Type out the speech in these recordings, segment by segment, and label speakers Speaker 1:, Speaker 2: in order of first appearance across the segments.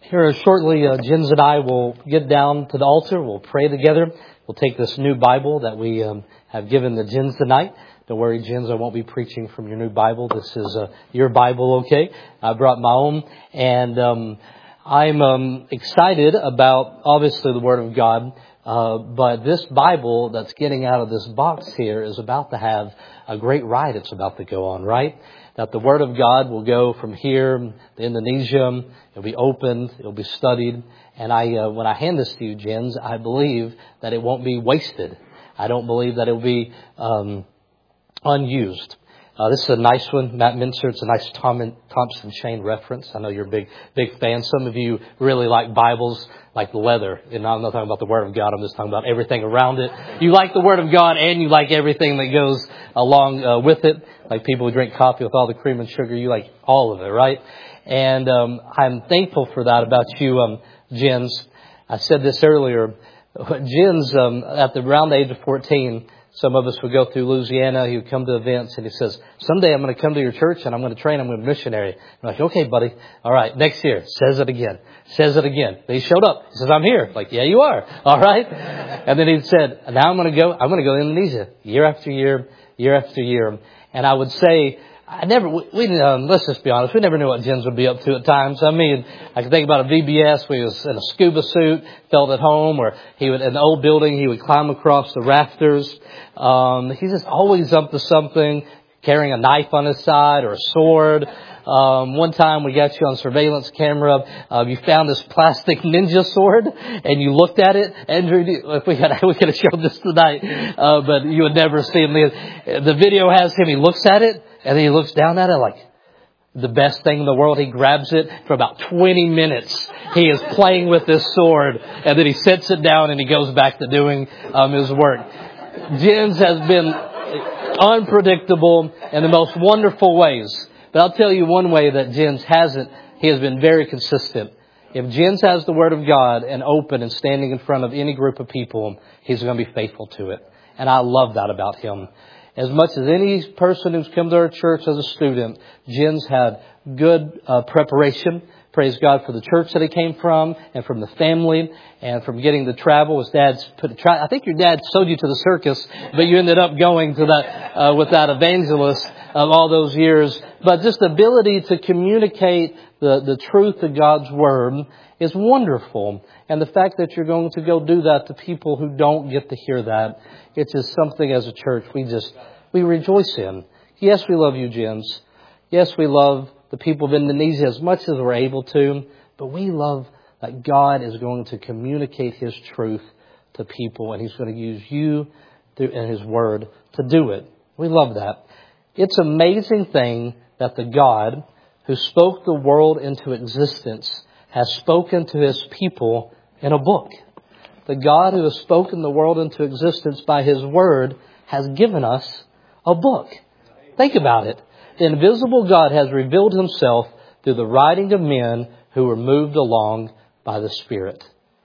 Speaker 1: Here shortly, Jens and I will get down to the altar. We'll pray together. We'll take this new Bible that we have given to Jens tonight. Don't worry, Jens, I won't be preaching from your new Bible. This is your Bible, okay? I brought my own, and I'm excited about, obviously, the Word of God. But this Bible that's getting out of this box here is about to have a great ride it's about to go on, right? That the Word of God will go from here to Indonesia. It'll be opened. It'll be studied. And when I hand this to you, Jens, I believe that it won't be wasted. I don't believe that it will be unused. This is a nice one, Matt Mincer. It's a nice Thompson Chain reference. I know you're a big fan. Some of you really like Bibles like the leather. And I'm not talking about the Word of God. I'm just talking about everything around it. You like the Word of God and you like everything that goes along with it. Like people who drink coffee with all the cream and sugar. You like all of it, right? And I'm thankful for that about you, Jens. I said this earlier. Jens, around the age of 14, some of us would go through Louisiana. He would come to events and he says, someday I'm going to come to your church and I'm going to train. I'm going to be a missionary. I'm like, okay, buddy. All right. Next year. Says it again. They showed up. He says, I'm here. Like, yeah, you are. All right. And then he said, now I'm going to go to Indonesia year after year after year. And I would say, let's just be honest, we never knew what Jens would be up to at times. I mean, I can think about a VBS where he was in a scuba suit, felt at home, or he would, in the old building, he would climb across the rafters. He's just always up to something, carrying a knife on his side or a sword. One time we got you on surveillance camera. You found this plastic ninja sword and you looked at it. Andrew, if we could have shown this tonight, but you would never see him. The video has him. He looks at it and then he looks down at it like the best thing in the world. He grabs it for about 20 minutes. He is playing with this sword and then he sets it down and he goes back to doing his work. Jens has been unpredictable in the most wonderful ways. But I'll tell you one way that Jens hasn't. He has been very consistent. If Jens has the Word of God and open and standing in front of any group of people, he's going to be faithful to it. And I love that about him. As much as any person who's come to our church as a student, Jens had good preparation. Praise God for the church that he came from and from the family and from getting to travel. His dad's I think your dad sold you to the circus, but you ended up going to that with that evangelist of all those years. But just the ability to communicate the truth of God's Word is wonderful. And the fact that you're going to go do that to people who don't get to hear that, it's just something as a church we rejoice in. Yes, we love you, Jens. Yes, we love the people of Indonesia as much as we're able to, but we love that God is going to communicate His truth to people and He's going to use you in His Word to do it. We love that. It's an amazing thing that the God who spoke the world into existence has spoken to His people in a book. The God who has spoken the world into existence by His Word has given us a book. Think about it. The invisible God has revealed Himself through the writing of men who were moved along by the Spirit.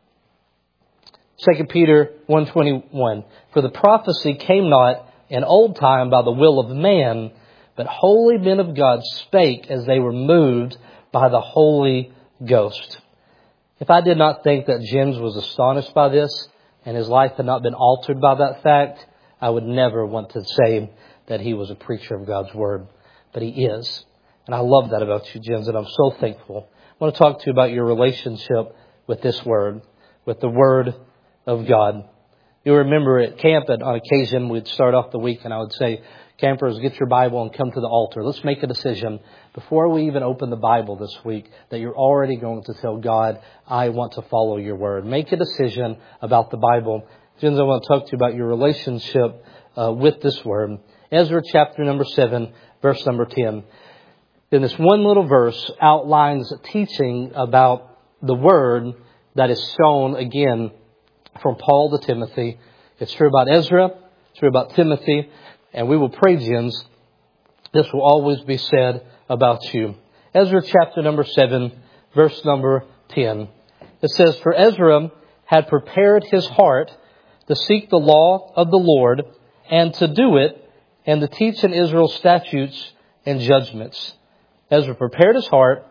Speaker 1: 2 Peter 1:21. For the prophecy came not in old time by the will of man, but holy men of God spake as they were moved by the Holy Ghost. If I did not think that Jens was astonished by this and his life had not been altered by that fact, I would never want to say that he was a preacher of God's Word. But he is. And I love that about you, Jens, and I'm so thankful. I want to talk to you about your relationship with this Word, with the Word of God. You'll remember at camp, on occasion, we'd start off the week and I would say, campers, get your Bible and come to the altar. Let's make a decision before we even open the Bible this week that you're already going to tell God, I want to follow your Word. Make a decision about the Bible. Jens, I want to talk to you about your relationship with this Word. Ezra chapter number 7, verse number 10. Then this one little verse outlines a teaching about the Word that is shown again from Paul to Timothy. It's true about Ezra. It's true about Timothy. And we will pray, Jens, this will always be said about you. Ezra chapter number 7, verse number 10. It says, For Ezra had prepared his heart to seek the law of the Lord and to do it and to teach in Israel statutes and judgments. Ezra prepared his heart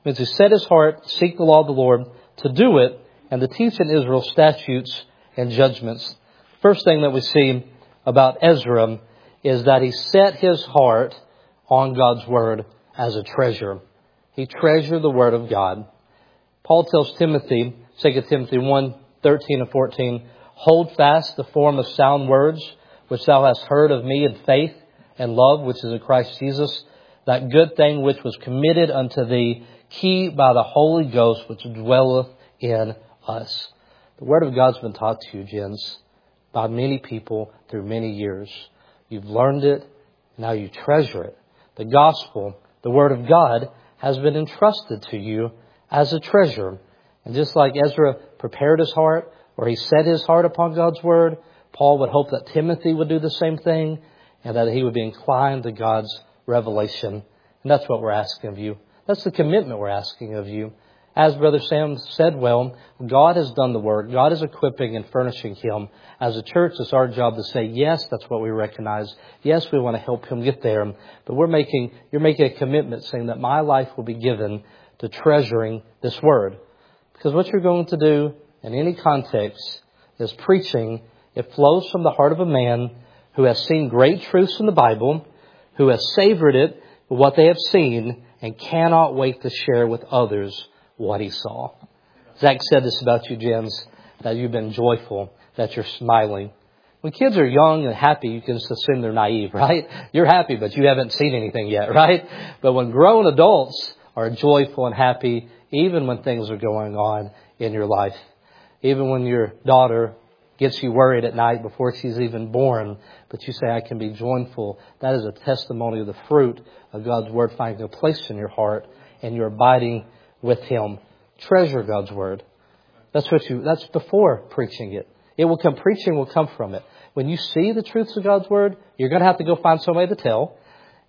Speaker 1: means to set his heart, seek the law of the Lord, to do it, and to teach in Israel statutes and judgments. First thing that we see about Ezra is that he set his heart on God's Word as a treasure. He treasured the Word of God. Paul tells Timothy, 2 Timothy 1:13 and 14, hold fast the form of sound words, which thou hast heard of me in faith and love, which is in Christ Jesus, that good thing which was committed unto thee, keep by the Holy Ghost which dwelleth in us. The Word of God's been taught to you, gents, by many people through many years. You've learned it, now you treasure it. The gospel, the Word of God, has been entrusted to you as a treasure. And just like Ezra prepared his heart, or he set his heart upon God's Word, Paul would hope that Timothy would do the same thing, and that he would be inclined to God's revelation. And that's what we're asking of you. That's the commitment we're asking of you. As Brother Sam said well, God has done the work. God is equipping and furnishing him. As a church, it's our job to say, yes, that's what we recognize. Yes, we want to help him get there. But you're making a commitment saying that my life will be given to treasuring this Word. Because what you're going to do in any context is preaching. It flows from the heart of a man who has seen great truths in the Bible, who has savored it, what they have seen, and cannot wait to share with others what he saw. Zach said this about you, Jens, that you've been joyful, that you're smiling. When kids are young and happy, you can just assume they're naive, right? You're happy, but you haven't seen anything yet, right? But when grown adults are joyful and happy, even when things are going on in your life, even when your daughter gets you worried at night before she's even born, but you say, I can be joyful. That is a testimony of the fruit of God's Word finding a place in your heart, and you're abiding with Him. Treasure God's Word. That's before preaching it. Preaching will come from it. When you see the truths of God's Word, you're going to have to go find somebody to tell,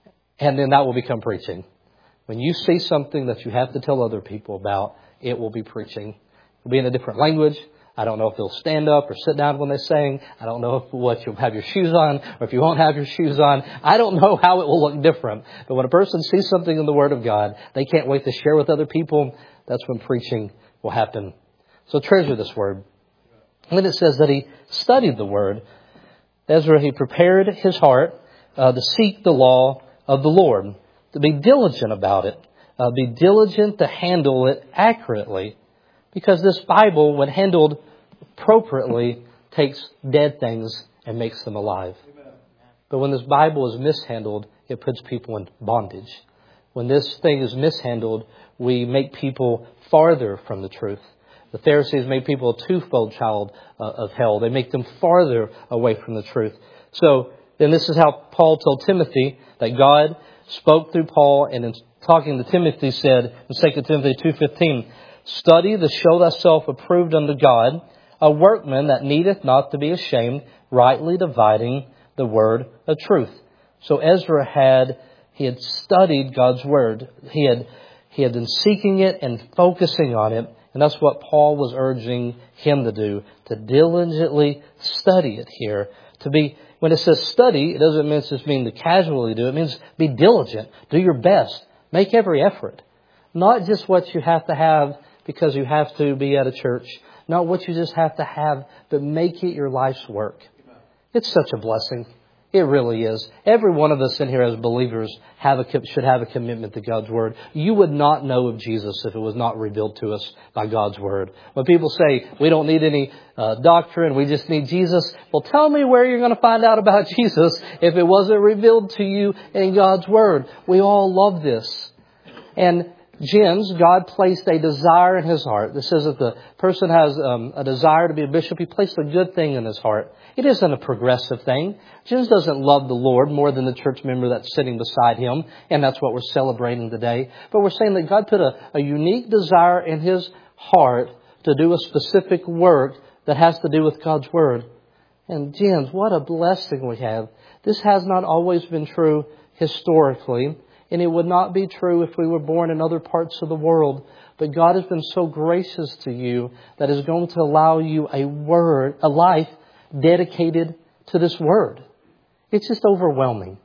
Speaker 1: and then that will become preaching. When you see something that you have to tell other people about, it will be preaching. It'll be in a different language. I don't know if they'll stand up or sit down when they sing. I don't know if you'll have your shoes on or if you won't have your shoes on. I don't know how it will look different. But when a person sees something in the Word of God, they can't wait to share with other people. That's when preaching will happen. So treasure this Word. And then it says that he studied the Word. Ezra, he prepared his heart to seek the law of the Lord, to be diligent about it, be diligent to handle it accurately. Because this Bible, when handled appropriately, takes dead things and makes them alive. Amen. But when this Bible is mishandled, it puts people in bondage. When this thing is mishandled, we make people farther from the truth. The Pharisees made people a twofold child of hell. They make them farther away from the truth. So then this is how Paul told Timothy that God spoke through Paul, and in talking to Timothy said in 2 Timothy 2:15, study to show thyself approved unto God, a workman that needeth not to be ashamed, rightly dividing the word of truth. So Ezra had studied God's Word. He had been seeking it and focusing on it. And that's what Paul was urging him to do, to diligently study it here. When it says study, it doesn't just mean to casually do it. It means be diligent. Do your best. Make every effort. Not just what you have to have because you have to be at a church. Not what you just have to have, but make it your life's work. It's such a blessing. It really is. Every one of us in here as believers should have a commitment to God's Word. You would not know of Jesus if it was not revealed to us by God's Word. When people say, we don't need any doctrine, we just need Jesus. Well, tell me where you're going to find out about Jesus if it wasn't revealed to you in God's Word. We all love this. And Jens, God placed a desire in his heart. This says that the person has a desire to be a bishop. He placed a good thing in his heart. It isn't a progressive thing. Jens doesn't love the Lord more than the church member that's sitting beside him, and that's what we're celebrating today. But we're saying that God put a unique desire in his heart to do a specific work that has to do with God's Word. And Jens, what a blessing we have. This has not always been true historically. And it would not be true if we were born in other parts of the world. But God has been so gracious to you that is going to allow you a life dedicated to this Word. It's just overwhelming.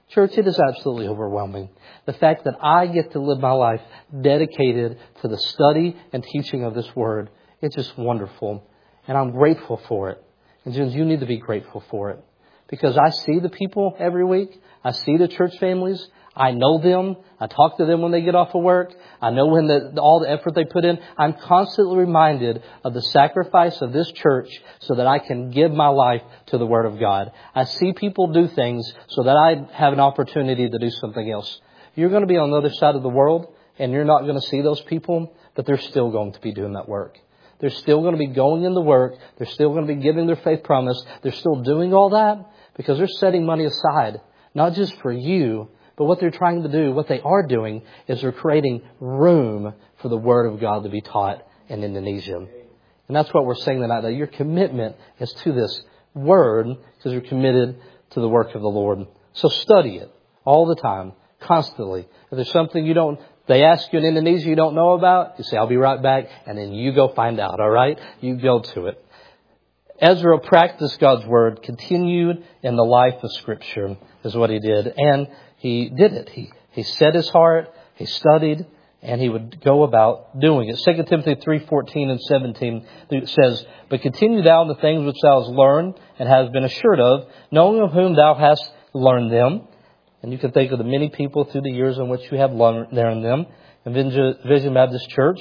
Speaker 1: Church, it is absolutely overwhelming. The fact that I get to live my life dedicated to the study and teaching of this Word, it's just wonderful. And I'm grateful for it. And Jens, you need to be grateful for it. Because I see the people every week. I see the church families. I know them. I talk to them when they get off of work. I know when all the effort they put in. I'm constantly reminded of the sacrifice of this church so that I can give my life to the Word of God. I see people do things so that I have an opportunity to do something else. You're going to be on the other side of the world and you're not going to see those people, but they're still going to be doing that work. They're still going to be going into work. They're still going to be giving their faith promise. They're still doing all that because they're setting money aside, not just for you, but what they're trying to do, what they are doing, is they're creating room for the Word of God to be taught in Indonesia. And that's what we're saying tonight, that your commitment is to this Word because you're committed to the work of the Lord. So study it all the time, constantly. If there's something they ask you in Indonesia you don't know about, you say, I'll be right back, and then you go find out, all right? You go to it. Ezra practiced God's Word, continued in the life of Scripture, is what he did. And he did it. He set his heart, he studied, and he would go about doing it. 2 Timothy 3:14 and 17 says, But continue thou in the things which thou hast learned and hast been assured of, knowing of whom thou hast learned them. And you can think of the many people through the years in which you have learned them. In Vision Baptist Church,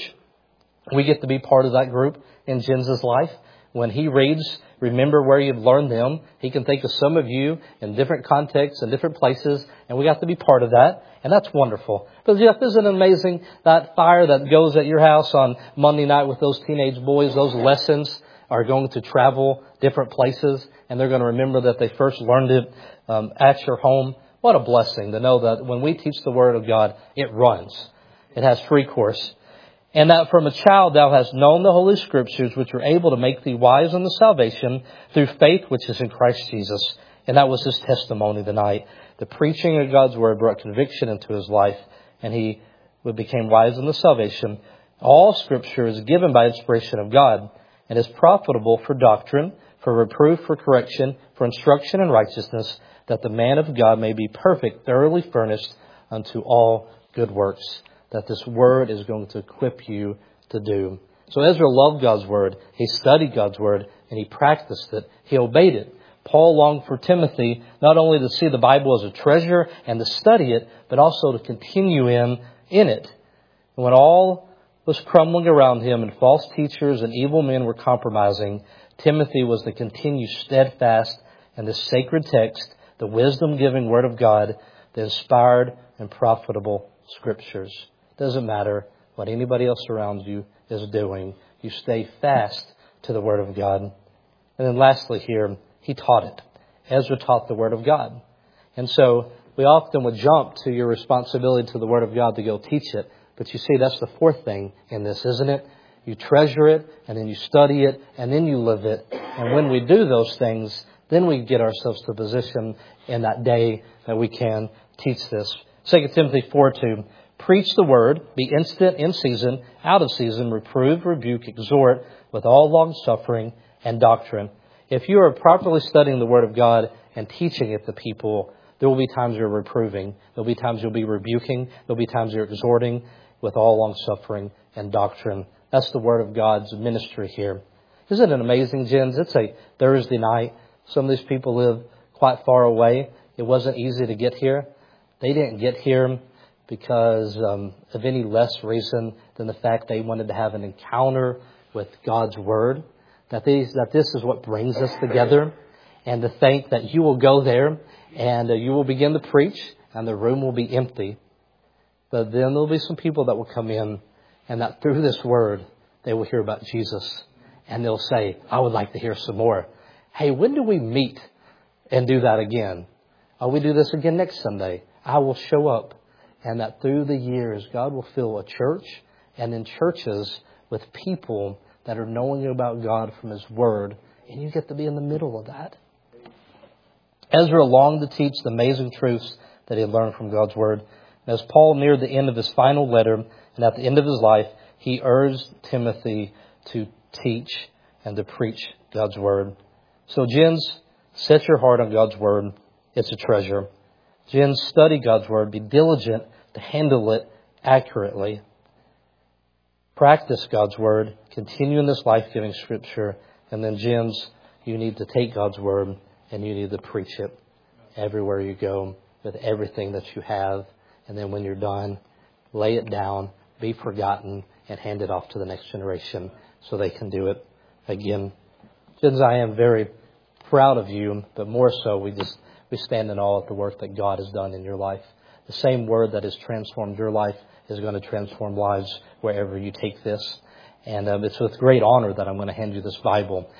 Speaker 1: we get to be part of that group in Jens's life. When he reads, remember where you've learned them. He can think of some of you in different contexts and different places, and we got to be part of that, and that's wonderful. But Jeff, isn't it amazing that fire that goes at your house on Monday night with those teenage boys? Those lessons are going to travel different places, and they're going to remember that they first learned it at your home. What a blessing to know that when we teach the Word of God, it runs. It has free course. And that from a child thou hast known the Holy Scriptures, which are able to make thee wise unto salvation through faith which is in Christ Jesus. And that was his testimony tonight. The preaching of God's Word brought conviction into his life, and he became wise unto salvation. All Scripture is given by inspiration of God, and is profitable for doctrine, for reproof, for correction, for instruction in righteousness, that the man of God may be perfect, thoroughly furnished unto all good works. That this Word is going to equip you to do. So Ezra loved God's Word. He studied God's Word and he practiced it. He obeyed it. Paul longed for Timothy not only to see the Bible as a treasure and to study it, but also to continue in it. And when all was crumbling around him and false teachers and evil men were compromising, Timothy was to continue steadfast in the sacred text, the wisdom-giving Word of God, the inspired and profitable Scriptures. Doesn't matter what anybody else around you is doing. You stay fast to the Word of God. And then lastly here, he taught it. Ezra taught the Word of God. And so we often would jump to your responsibility to the Word of God to go teach it. But you see, that's the fourth thing in this, isn't it? You treasure it, and then you study it, and then you live it. And when we do those things, then we get ourselves to a position in that day that we can teach this. 2 Timothy 4:2. Preach the Word, be instant in season, out of season, reprove, rebuke, exhort with all long-suffering and doctrine. If you are properly studying the Word of God and teaching it to people, there will be times you're reproving. There will be times you'll be rebuking. There will be times you're exhorting with all long-suffering and doctrine. That's the Word of God's ministry here. Isn't it amazing, Jens? It's a Thursday night. Some of these people live quite far away. It wasn't easy to get here. They didn't get here because of any less reason than the fact they wanted to have an encounter with God's Word. That this is what brings us together. And to think that you will go there and you will begin to preach and the room will be empty. But then there'll be some people that will come in and that through this Word they will hear about Jesus. And they'll say, I would like to hear some more. Hey, when do we meet and do that again? Oh, we do this again next Sunday. I will show up. And that through the years, God will fill a church and in churches with people that are knowing about God from His Word. And you get to be in the middle of that. Ezra longed to teach the amazing truths that he had learned from God's Word. And as Paul neared the end of his final letter and at the end of his life, he urged Timothy to teach and to preach God's Word. So, Jens, set your heart on God's Word. It's a treasure. Jen, study God's Word. Be diligent to handle it accurately. Practice God's Word. Continue in this life-giving Scripture. And then, Jens, you need to take God's Word and you need to preach it everywhere you go with everything that you have. And then when you're done, lay it down, be forgotten, and hand it off to the next generation so they can do it again. Jens, I am very proud of you, but more so, we stand in awe at the work that God has done in your life. The same Word that has transformed your life is going to transform lives wherever you take this. And it's with great honor that I'm going to hand you this Bible.